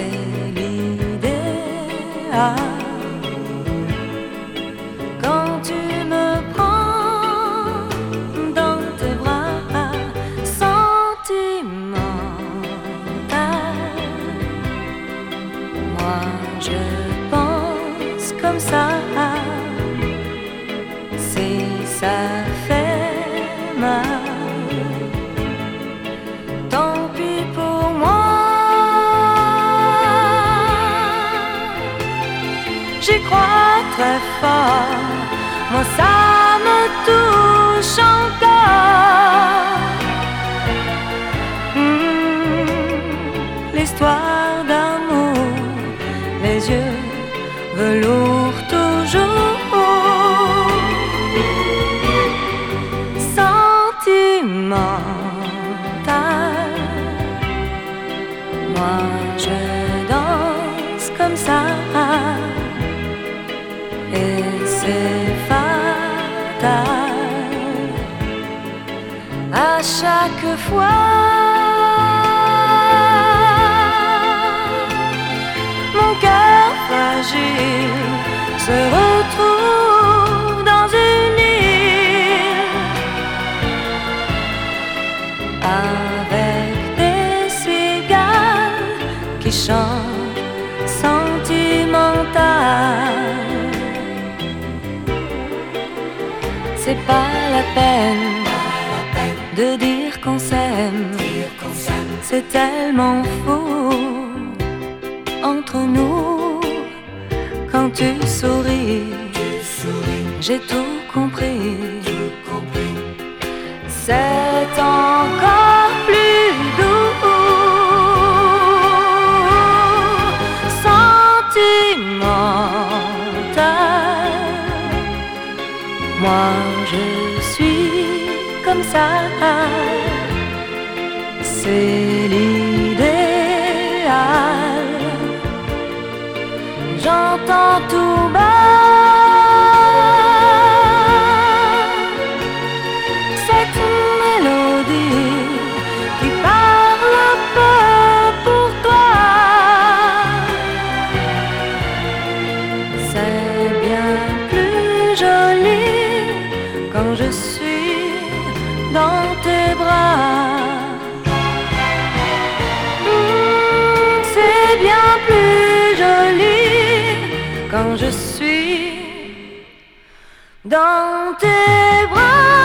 c'est l'idéal. Quand tu me prends dans tes bras sentimental, moi je pense comme ça. Si ça fait mal, tant pis pour moi. J'y crois très fort, moi ça me touche encore. L'histoire d'amour, les yeux velours toujours, sentimental. Moi je danse comme ça. Et c'est fatal. À chaque fois, mon cœur fragile se retrouve dans une île avec des cigales qui chantent sentimental. C'est pas la peine de dire qu'on s'aime, c'est tellement faux entre nous. Quand tu souris, j'ai tout compris. C'est encore plus doux, sentimental. Moi je suis comme ça, c'est l'idéal. J'entends tout bas cette mélodie qui parle un peu pour toi. C'est bien plus joli quand je suis dans tes bras. C'est bien plus joli quand je suis dans tes bras.